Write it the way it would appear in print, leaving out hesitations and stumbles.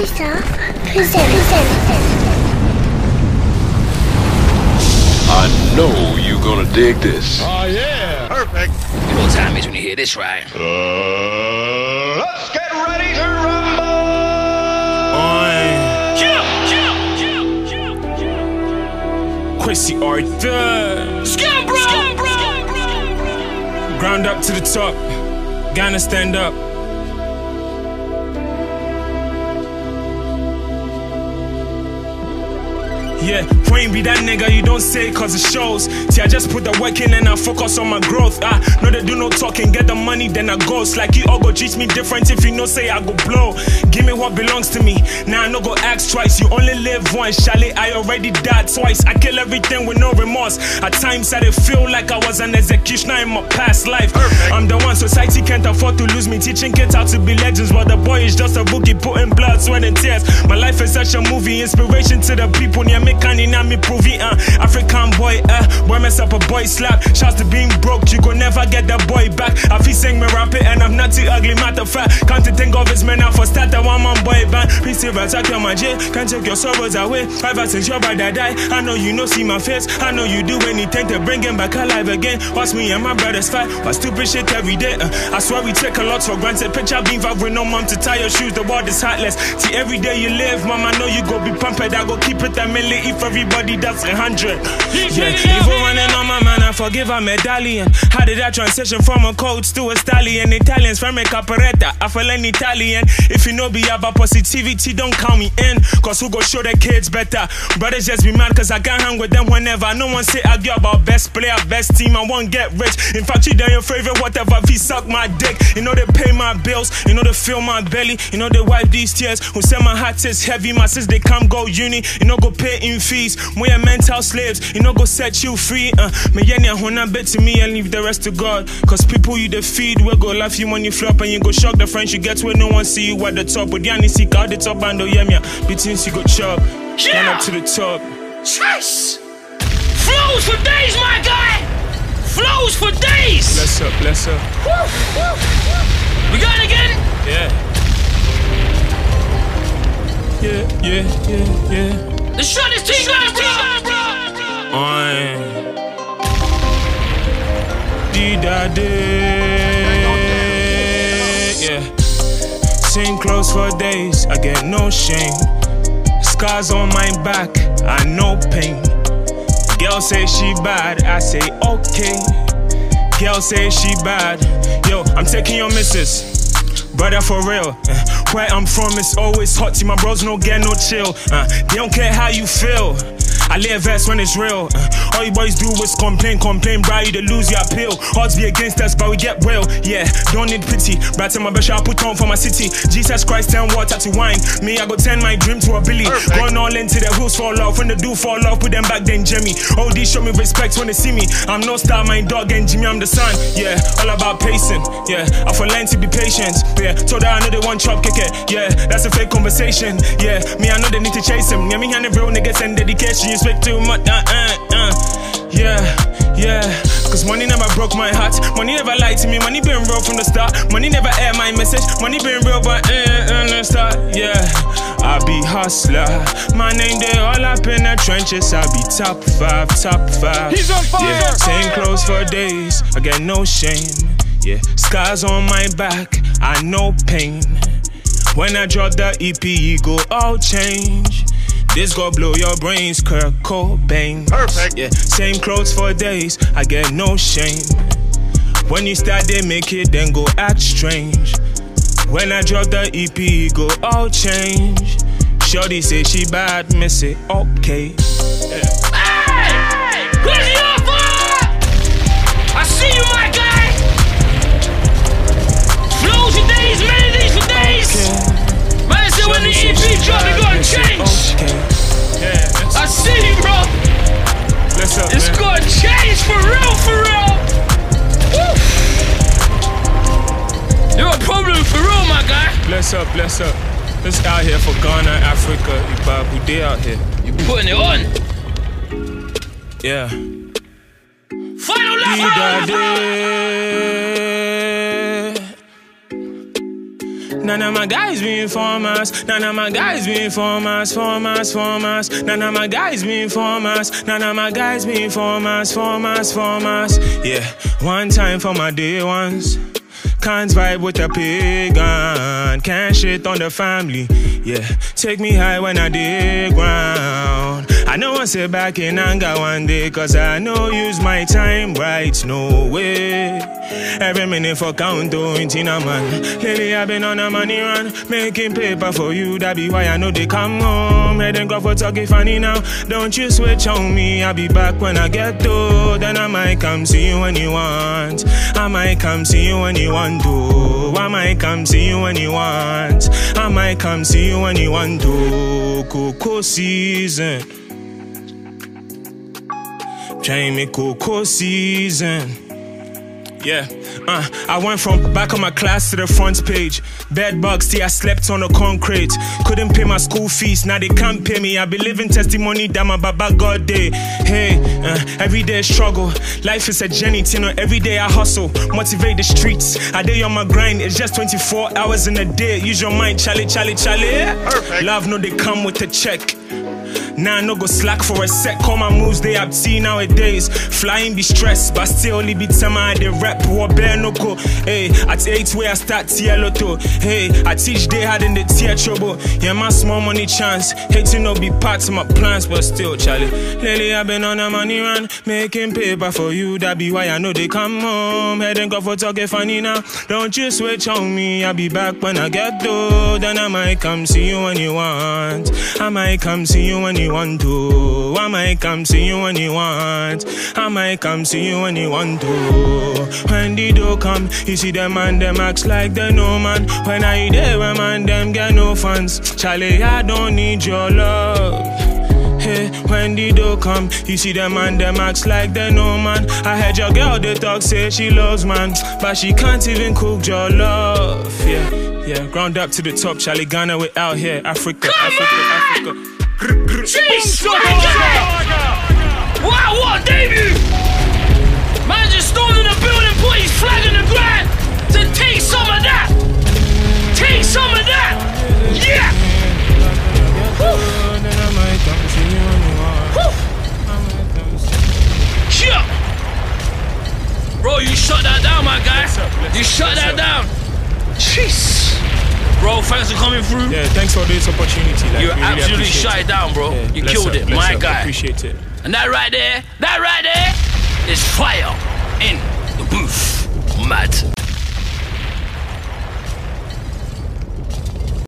Yourself present. I know you're gonna dig this. Oh yeah, perfect. You know what time it is when you hear this, right? Let's get ready to rumble. Quincy Arthur. Scam, bro. Ground up to the top. Gotta stand up. Yeah, Wayne be that nigga, you don't say it cause it shows. See, I just put the work in and I focus on my growth. No, they do no talking, get the money, then I ghost. Like you all go treat me different if you no say I go blow. Give me what belongs to me, now I no go ask twice. You only live once, Charlie, I already died twice. I kill everything with no remorse. At times I did feel like I was an executioner in my past life. I'm the one society can't afford to lose me. Teaching kids how to be legends, while the boy is just a bookie putting blood, sweat and tears. My life is such a movie, inspiration to the people near me. Me proving African boy, boy mess up a boy slap. Shouts to being broke, you gon' never get that boy back. I feel saying me rap it and I'm not too ugly, matter of fact. Can't think of his men now for start a one-man boy band. Please if I attack your magic, can't take your sorrows away. Ever since your brother died, I know you know see my face. I know you do anything to bring him back alive again. Watch me and my brothers fight, but stupid shit every day. I swear we take a lot for granted. Picture being vibe with no mom to tie your shoes, the world is heartless. See every day you live, mom, I know you go be pumped. I go keep it a million. If everybody that's 100, yeah. Even running on my man, I forgive a medallion. How did I transition from a coach to a stallion? Italians from a caparetta, I feel an Italian. If you know be about positivity, don't count me in. Cause who go show the kids better? Brothers just be mad cause I can't hang with them whenever. No one say argue about best player, best team, I won't get rich. In fact, you done your favorite, whatever, if he suck my dick. You know they pay my bills, you know they fill my belly. You know they wipe these tears, who say my heart is heavy. My sis, they come go uni, you know go pay in fees. We are mental slaves, you know go set you free. Me yenya hona bet to me and leave the rest to God. Cause people you defeat will go laugh you when you flop. And you go shock the friends you get when no one see you at the top. But yani seek out the top and do yemia. Between you go chop, stand up to the top. Chase! Flows for days, my guy! Flows for days! Bless up, bless up. We got it again? Yeah. Yeah. The shot is team, bro! Yeah. Same clothes for days, I get no shame. Scars on my back, I know pain. Girl say she bad, I say okay. Girl say she bad. Yo, I'm taking your missus. Brother, for real, where I'm from it's always hot. See my bros no get no chill. They don't care how you feel. I lay a verse when it's real. All you boys do is complain, bro, you to lose your appeal. Odds be against us, but we get real. Yeah, don't need pity. Brat in my best, I put on for my city. Jesus Christ, turn water to wine. Me, I go turn my dream to a Billy. Going all into the rules fall off. When they do fall off, put them back then, Jimmy. All these show me respect when they see me. I'm no star, my dog and Jimmy, I'm the son. Yeah, all about pacing. Yeah, I for learn to be patient. Yeah, told her I know they want chop kick it. Yeah, that's a fake conversation. Yeah, me, I know they need to chase him. Yeah, me and the real niggas and dedication. You speak too much, yeah, cause money never broke my heart. Money never lied to me, money been real from the start. Money never air my message, money been real but the start. Yeah, I be hustler, my name they all up in the trenches. I be top five. He's on fire. Yeah, same clothes for days, I get no shame. Yeah, scars on my back, I know pain. When I drop the EP, you go all change. This gon' blow your brains, Kurt Cobain. Perfect. Yeah, same clothes for days, I get no shame. When you start, they make it, then go act strange. When I drop the EP, you go all change. Shorty say she bad, me say okay. Hey! Where's the offer? I see you, my guy! Flows for days, melodies for days! Okay. Man, I said when the EP drop, it gonna change! Okay. Yeah, I see you, bro! It's gonna change for real! Woo! You're a problem for real, my guy! Bless up. Let's out here for Ghana, Africa, Ibabu, they out here. You putting it on? Yeah. Final lap, None of my guys be informers. None of my guys be informers. Formers. None of my guys be informers. None of my guys be informers. Formers. Yeah, one time for my day ones. Can't vibe with a pagan. Can't shit on the family. Yeah, take me high when I dig ground. I know I sit back in anger one day, cause I know use my time right. No way. Every minute for count to man. Lately I've been on a money run, making paper for you. That be why I know they come home. Head and go for talking funny now. Don't you switch on me. I'll be back when I get to. Then I might come see you when you want. I might come see you when you want to. I might come see you when you want. I might come see you when you want to. Cocoa season. Trying me cocoa season. Yeah, I went from back of my class to the front page. Bed bugs, till I slept on the concrete. Couldn't pay my school fees, now they can't pay me. I be living testimony that my baba God day. Hey, everyday struggle. Life is a journey, you know, every day I hustle. Motivate the streets, I day on my grind. It's just 24 hours in a day. Use your mind, Charlie. Perfect. Love, no, they come with a check. Nah, no go slack for a sec. Call my moves, they up T nowadays. Flying be stressed, but still only be time I the rap or bare no go. Hey, at 8 where I start yellow to. Hey, I teach they had in the tear trouble. Yeah, my small money chance. Hate to no be part of my plans, but still, Charlie. Lately I've been on a money run, making paper for you. That be why I know they come home. Head and go for talking funny now. Don't you switch on me. I'll be back when I get to. Then I might come see you when you want. I might come see you when you want to. I might come see you when you want. I might come see you when you want to. When the door come, you see them and them acts like they no man. When I there, when man them get no funds. Charlie, I don't need your love. Hey, when the door come, you see them and them acts like they no man. I heard your girl they talk say she loves man, but she can't even cook your love. Yeah, ground up to the top, Charlie. Ghana, we out here, Africa. Jeez, wow, what a debut! Man just stormed in the building, put his flag in the ground to take some of that! Take some of that! Yeah! Woo! Woo! Bro, you shut that down, my guy. You shut that down. Jeez. Bro, thanks for coming through. Yeah, thanks for this opportunity. Like, you absolutely shut it down, bro. Yeah, you killed it, my guy. Appreciate it. And that right there is fire in the booth.